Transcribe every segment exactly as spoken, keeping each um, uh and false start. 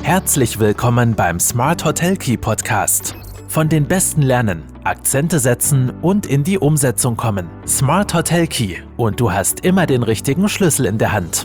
Herzlich willkommen beim Smart Hotel Key Podcast. Von den Besten lernen, Akzente setzen und in die Umsetzung kommen. Smart Hotel Key und du hast immer den richtigen Schlüssel in der Hand.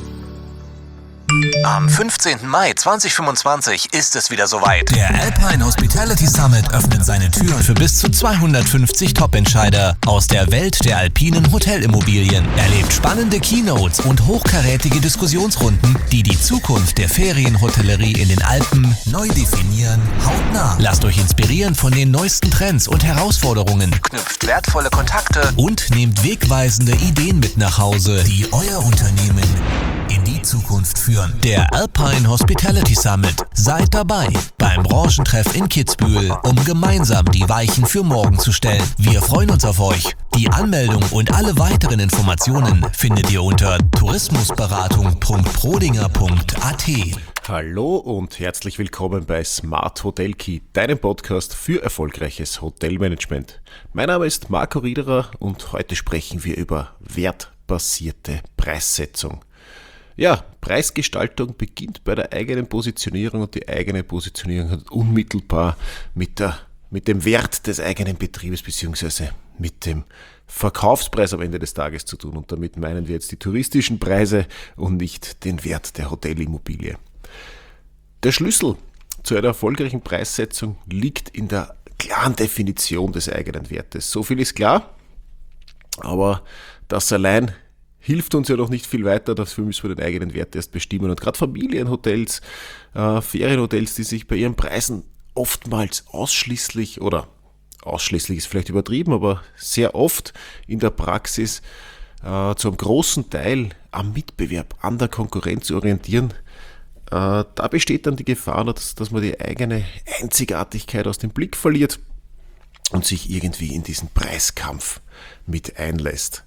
Am fünfzehnten Mai zweitausendfünfundzwanzig ist es wieder soweit. Der Alpine Hospitality Summit öffnet seine Türen für bis zu zweihundertfünfzig Top-Entscheider aus der Welt der alpinen Hotelimmobilien. Erlebt spannende Keynotes und hochkarätige Diskussionsrunden, die die Zukunft der Ferienhotellerie in den Alpen neu definieren, hautnah. Lasst euch inspirieren von den neuesten Trends und Herausforderungen. Knüpft wertvolle Kontakte Und nehmt wegweisende Ideen mit nach Hause, die euer Unternehmen in die Zukunft führen. Der Alpine Hospitality Summit. Seid dabei beim Branchentreff in Kitzbühel, um gemeinsam die Weichen für morgen zu stellen. Wir freuen uns auf euch. Die Anmeldung und alle weiteren Informationen findet ihr unter tourismusberatung punkt prodinger punkt a t. Hallo und herzlich willkommen bei Smart Hotel Key, deinem Podcast für erfolgreiches Hotelmanagement. Mein Name ist Marco Riederer und heute sprechen wir über wertbasierte Preissetzung. Ja, Preisgestaltung beginnt bei der eigenen Positionierung und die eigene Positionierung hat unmittelbar mit, der, mit dem Wert des eigenen Betriebes bzw. mit dem Verkaufspreis am Ende des Tages zu tun. Und damit meinen wir jetzt die touristischen Preise und nicht den Wert der Hotelimmobilie. Der Schlüssel zu einer erfolgreichen Preissetzung liegt in der klaren Definition des eigenen Wertes. So viel ist klar, aber das allein hilft uns ja noch nicht viel weiter, dafür müssen wir den eigenen Wert erst bestimmen. Und gerade Familienhotels, äh, Ferienhotels, die sich bei ihren Preisen oftmals ausschließlich, oder ausschließlich ist vielleicht übertrieben, aber sehr oft in der Praxis äh, zu einem großen Teil am Mitbewerb, an der Konkurrenz orientieren, äh, da besteht dann die Gefahr, dass, dass man die eigene Einzigartigkeit aus dem Blick verliert und sich irgendwie in diesen Preiskampf mit einlässt.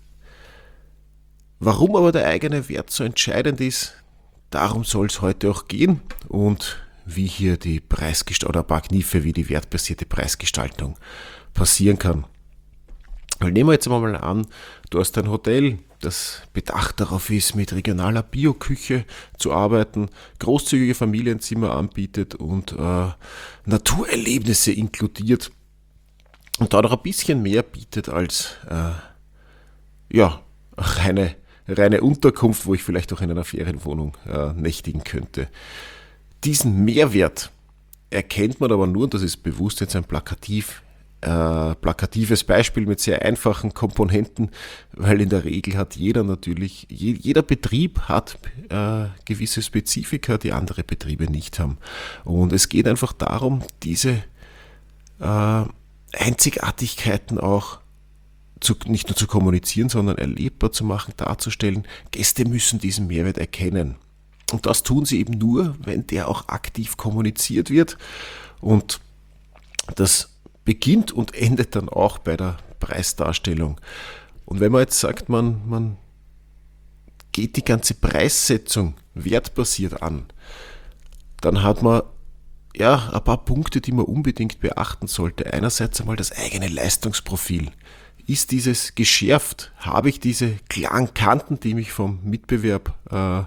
Warum aber der eigene Wert so entscheidend ist, darum soll es heute auch gehen und wie hier die Preisgestaltung oder ein paar Kniffe, wie die wertbasierte Preisgestaltung passieren kann. Weil nehmen wir jetzt mal an, du hast ein Hotel, das bedacht darauf ist, mit regionaler Bioküche zu arbeiten, großzügige Familienzimmer anbietet und äh, Naturerlebnisse inkludiert und da noch ein bisschen mehr bietet als äh, ja, reine reine Unterkunft, wo ich vielleicht auch in einer Ferienwohnung äh, nächtigen könnte. Diesen Mehrwert erkennt man aber nur, und das ist bewusst jetzt ein plakativ, äh, plakatives Beispiel mit sehr einfachen Komponenten, weil in der Regel hat jeder natürlich, je, jeder Betrieb hat äh, gewisse Spezifika, die andere Betriebe nicht haben. Und es geht einfach darum, diese äh, Einzigartigkeiten auch Zu, nicht nur zu kommunizieren, sondern erlebbar zu machen, darzustellen. Gäste müssen diesen Mehrwert erkennen. Und das tun sie eben nur, wenn der auch aktiv kommuniziert wird. Und das beginnt und endet dann auch bei der Preisdarstellung. Und wenn man jetzt sagt, man, man geht die ganze Preissetzung wertbasiert an, dann hat man ja ein paar Punkte, die man unbedingt beachten sollte. Einerseits einmal das eigene Leistungsprofil. Ist dieses geschärft? Habe ich diese klaren Kanten, die mich vom Mitbewerb äh,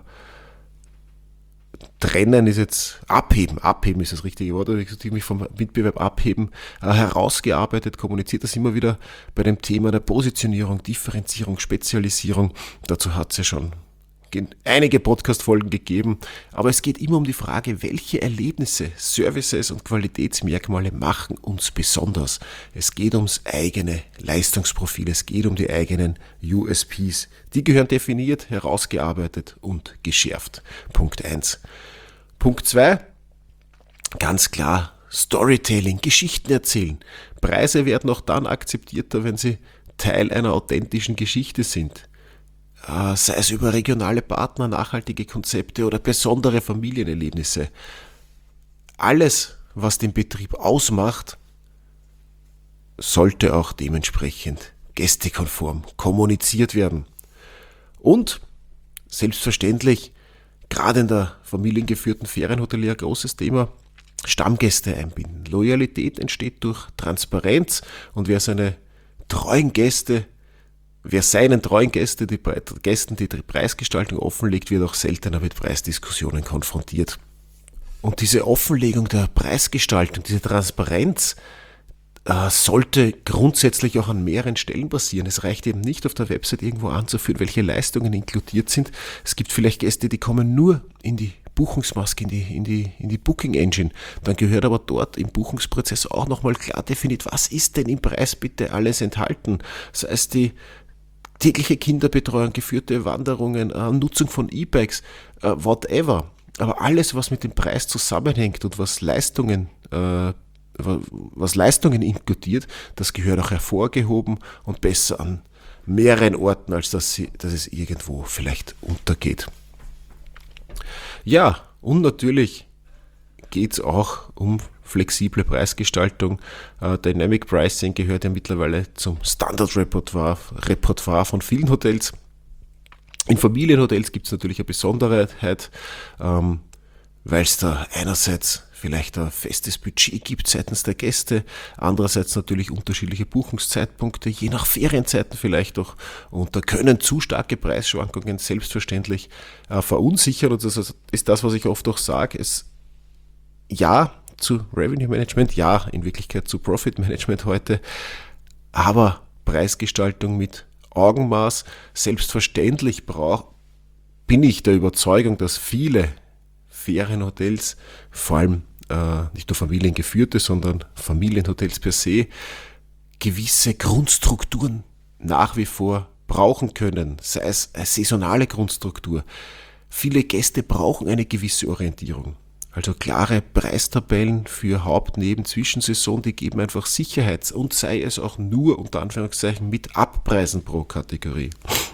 trennen, ist jetzt abheben, abheben ist das richtige Wort, die mich vom Mitbewerb abheben, äh, herausgearbeitet, kommuniziert, das immer wieder bei dem Thema der Positionierung, Differenzierung, Spezialisierung. Dazu hat es ja schon einige Podcast-Folgen gegeben, aber es geht immer um die Frage, welche Erlebnisse, Services und Qualitätsmerkmale machen uns besonders. Es geht ums eigene Leistungsprofil, es geht um die eigenen U S Ps. Die gehören definiert, herausgearbeitet und geschärft. Punkt eins. Punkt zwei, ganz klar, Storytelling, Geschichten erzählen. Preise werden auch dann akzeptierter, wenn sie Teil einer authentischen Geschichte sind. Sei es über regionale Partner, nachhaltige Konzepte oder besondere Familienerlebnisse. Alles, was den Betrieb ausmacht, sollte auch dementsprechend gästekonform kommuniziert werden. Und selbstverständlich, gerade in der familiengeführten Ferienhotellerie ein großes Thema, Stammgäste einbinden. Loyalität entsteht durch Transparenz und wer seine treuen Gäste Wer seinen treuen Gäste, die, Gästen die Preisgestaltung offenlegt, wird auch seltener mit Preisdiskussionen konfrontiert. Und diese Offenlegung der Preisgestaltung, diese Transparenz, äh, sollte grundsätzlich auch an mehreren Stellen passieren. Es reicht eben nicht, auf der Website irgendwo anzuführen, welche Leistungen inkludiert sind. Es gibt vielleicht Gäste, die kommen nur in die Buchungsmaske, in die, in die, in die Booking Engine. Dann gehört aber dort im Buchungsprozess auch nochmal klar definiert, was ist denn im Preis bitte alles enthalten. Das heißt, die tägliche Kinderbetreuung, geführte Wanderungen, äh, Nutzung von E-Bikes, äh, whatever. Aber alles, was mit dem Preis zusammenhängt und was Leistungen, äh, was Leistungen inkludiert, das gehört auch hervorgehoben und besser an mehreren Orten, als dass, sie, dass es irgendwo vielleicht untergeht. Ja, und natürlich geht es auch um flexible Preisgestaltung. Uh, Dynamic Pricing gehört ja mittlerweile zum Standardrepertoire Repertoire von vielen Hotels. In Familienhotels gibt es natürlich eine Besonderheit, ähm, weil es da einerseits vielleicht ein festes Budget gibt seitens der Gäste, andererseits natürlich unterschiedliche Buchungszeitpunkte, je nach Ferienzeiten vielleicht auch, und da können zu starke Preisschwankungen selbstverständlich äh, verunsichern, und das ist das, was ich oft auch sage, es ja zu Revenue Management, ja in Wirklichkeit zu Profit Management heute, aber Preisgestaltung mit Augenmaß. Selbstverständlich brauch, bin ich der Überzeugung, dass viele Ferienhotels, vor allem äh, nicht nur familiengeführte, sondern Familienhotels per se, gewisse Grundstrukturen nach wie vor brauchen können, sei es eine saisonale Grundstruktur. Viele Gäste brauchen eine gewisse Orientierung. Also klare Preistabellen für Haupt-, Neben-, Zwischensaison, die geben einfach Sicherheit, und sei es auch nur unter Anführungszeichen mit Abpreisen pro Kategorie.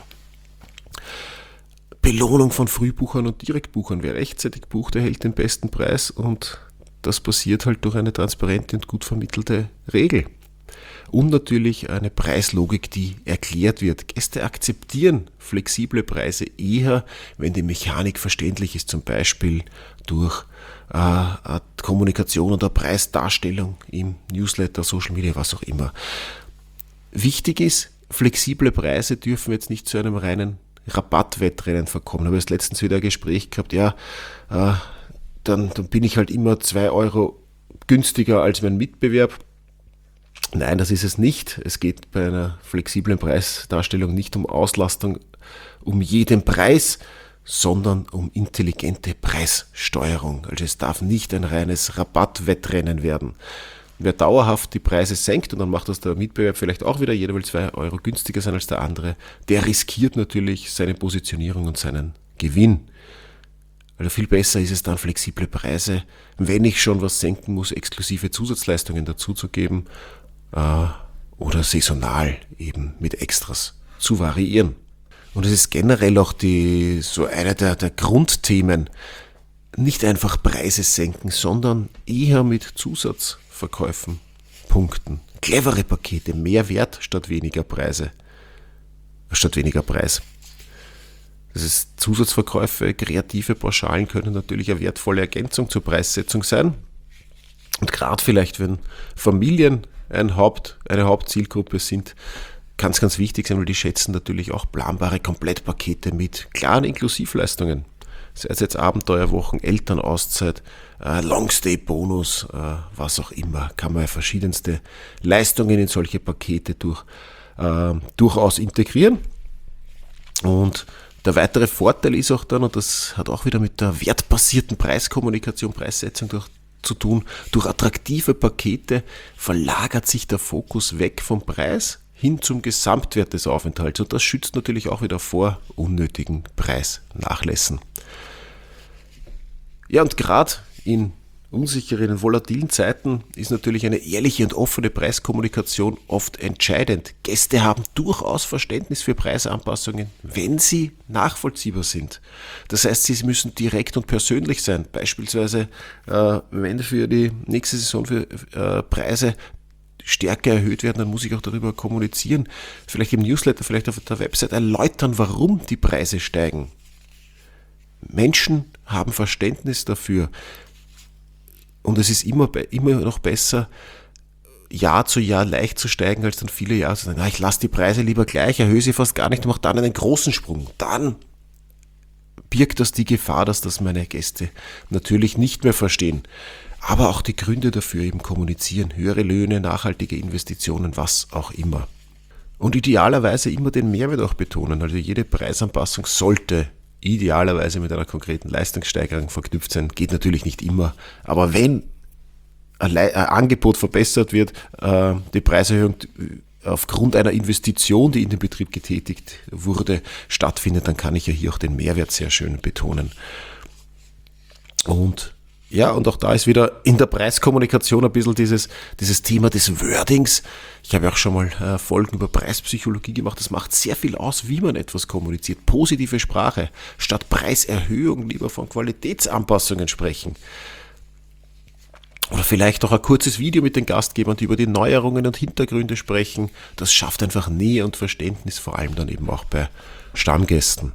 Belohnung von Frühbuchern und Direktbuchern. Wer rechtzeitig bucht, erhält den besten Preis, und das passiert halt durch eine transparente und gut vermittelte Regel. Und natürlich eine Preislogik, die erklärt wird. Gäste akzeptieren flexible Preise eher, wenn die Mechanik verständlich ist, zum Beispiel durch äh, Kommunikation oder Preisdarstellung im Newsletter, Social Media, was auch immer. Wichtig ist, flexible Preise dürfen jetzt nicht zu einem reinen Rabattwettrennen verkommen. Ich habe jetzt letztens wieder ein Gespräch gehabt, ja, äh, dann, dann bin ich halt immer zwei Euro günstiger als mein Mitbewerb. Nein, das ist es nicht. Es geht bei einer flexiblen Preisdarstellung nicht um Auslastung um jeden Preis, sondern um intelligente Preissteuerung. Also es darf nicht ein reines Rabattwettrennen werden. Wer dauerhaft die Preise senkt, und dann macht das der Mitbewerb vielleicht auch wieder, jeder will zwei Euro günstiger sein als der andere, der riskiert natürlich seine Positionierung und seinen Gewinn. Also viel besser ist es dann, flexible Preise, wenn ich schon was senken muss, exklusive Zusatzleistungen dazuzugeben, äh, oder saisonal eben mit Extras zu variieren. Und es ist generell auch die, so eine der, der Grundthemen, nicht einfach Preise senken, sondern eher mit Zusatzverkäufen punkten. Clevere Pakete, mehr Wert statt weniger Preise, statt weniger Preis. Das ist Zusatzverkäufe, kreative Pauschalen können natürlich eine wertvolle Ergänzung zur Preissetzung sein. Und gerade vielleicht, wenn Familien ein Haupt, eine Hauptzielgruppe sind, kann es ganz wichtig sein, weil die schätzen natürlich auch planbare Komplettpakete mit klaren Inklusivleistungen. Sei es jetzt Abenteuerwochen, Elternauszeit, äh, Longstay-Bonus, äh, was auch immer, kann man ja verschiedenste Leistungen in solche Pakete durch, äh, durchaus integrieren. Und der weitere Vorteil ist auch dann, und das hat auch wieder mit der wertbasierten Preiskommunikation, Preissetzung durch, zu tun, durch attraktive Pakete verlagert sich der Fokus weg vom Preis hin zum Gesamtwert des Aufenthalts, und das schützt natürlich auch wieder vor unnötigen Preisnachlässen. Ja, und gerade in unsicheren und volatilen Zeiten ist natürlich eine ehrliche und offene Preiskommunikation oft entscheidend. Gäste haben durchaus Verständnis für Preisanpassungen, wenn sie nachvollziehbar sind. Das heißt, sie müssen direkt und persönlich sein. Beispielsweise, äh, wenn für die nächste Saison für äh, Preise stärker erhöht werden, dann muss ich auch darüber kommunizieren. Vielleicht im Newsletter, vielleicht auf der Website erläutern, warum die Preise steigen. Menschen haben Verständnis dafür. Und es ist immer, immer noch besser, Jahr zu Jahr leicht zu steigen, als dann viele Jahre zu sagen, na, ich lasse die Preise lieber gleich, erhöhe sie fast gar nicht und mache dann einen großen Sprung. Dann birgt das die Gefahr, dass das meine Gäste natürlich nicht mehr verstehen. Aber auch die Gründe dafür eben kommunizieren, höhere Löhne, nachhaltige Investitionen, was auch immer. Und idealerweise immer den Mehrwert auch betonen, also jede Preisanpassung sollte idealerweise mit einer konkreten Leistungssteigerung verknüpft sein, geht natürlich nicht immer, aber wenn ein Angebot verbessert wird, die Preiserhöhung aufgrund einer Investition, die in den Betrieb getätigt wurde, stattfindet, dann kann ich ja hier auch den Mehrwert sehr schön betonen. Und ja, und auch da ist wieder in der Preiskommunikation ein bisschen dieses, dieses Thema des Wordings. Ich habe ja auch schon mal äh, Folgen über Preispsychologie gemacht. Das macht sehr viel aus, wie man etwas kommuniziert. Positive Sprache. Statt Preiserhöhung lieber von Qualitätsanpassungen sprechen. Oder vielleicht auch ein kurzes Video mit den Gastgebern, die über die Neuerungen und Hintergründe sprechen. Das schafft einfach Nähe und Verständnis, vor allem dann eben auch bei Stammgästen.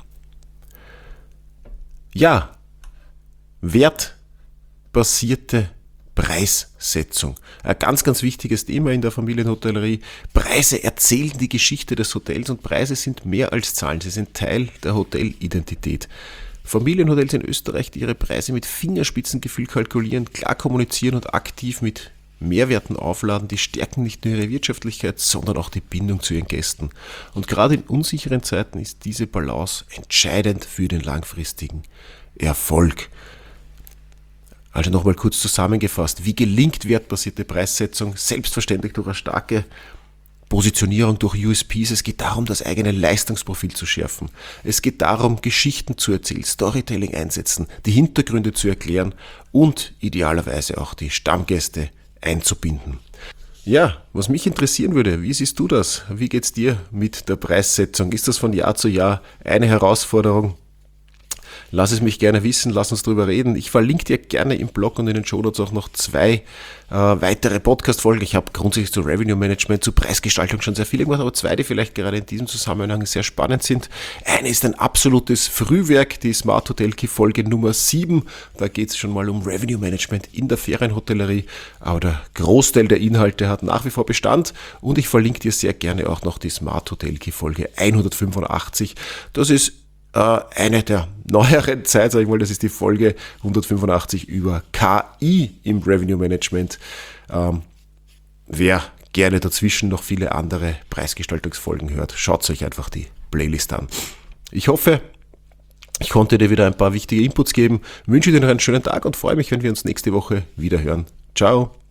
Ja, Wert basierte Preissetzung. Ein ganz, ganz wichtiges Thema in der Familienhotellerie. Preise erzählen die Geschichte des Hotels und Preise sind mehr als Zahlen. Sie sind Teil der Hotelidentität. Familienhotels in Österreich, die ihre Preise mit Fingerspitzengefühl kalkulieren, klar kommunizieren und aktiv mit Mehrwerten aufladen, die stärken nicht nur ihre Wirtschaftlichkeit, sondern auch die Bindung zu ihren Gästen. Und gerade in unsicheren Zeiten ist diese Balance entscheidend für den langfristigen Erfolg. Also nochmal kurz zusammengefasst, wie gelingt wertbasierte Preissetzung? Selbstverständlich durch eine starke Positionierung, durch U S Ps. Es geht darum, das eigene Leistungsprofil zu schärfen. Es geht darum, Geschichten zu erzählen, Storytelling einsetzen, die Hintergründe zu erklären und idealerweise auch die Stammgäste einzubinden. Ja, was mich interessieren würde, wie siehst du das? Wie geht's dir mit der Preissetzung? Ist das von Jahr zu Jahr eine Herausforderung? Lass es mich gerne wissen, lass uns drüber reden. Ich verlinke dir gerne im Blog und in den Shownotes auch noch zwei äh, weitere Podcast-Folgen. Ich habe grundsätzlich zu Revenue Management, zu Preisgestaltung schon sehr viele gemacht, aber zwei, die vielleicht gerade in diesem Zusammenhang sehr spannend sind. Eine ist ein absolutes Frühwerk, die Smart Hotel Key Folge Nummer sieben. Da geht es schon mal um Revenue Management in der Ferienhotellerie, aber der Großteil der Inhalte hat nach wie vor Bestand und ich verlinke dir sehr gerne auch noch die Smart Hotel Key Folge hundertfünfundachtzig. Das ist eine der neueren Zeit, sage ich mal, das ist die Folge hundertfünfundachtzig über K I im Revenue Management. Ähm, wer gerne dazwischen noch viele andere Preisgestaltungsfolgen hört, schaut euch einfach die Playlist an. Ich hoffe, ich konnte dir wieder ein paar wichtige Inputs geben, wünsche dir noch einen schönen Tag und freue mich, wenn wir uns nächste Woche wieder hören. Ciao!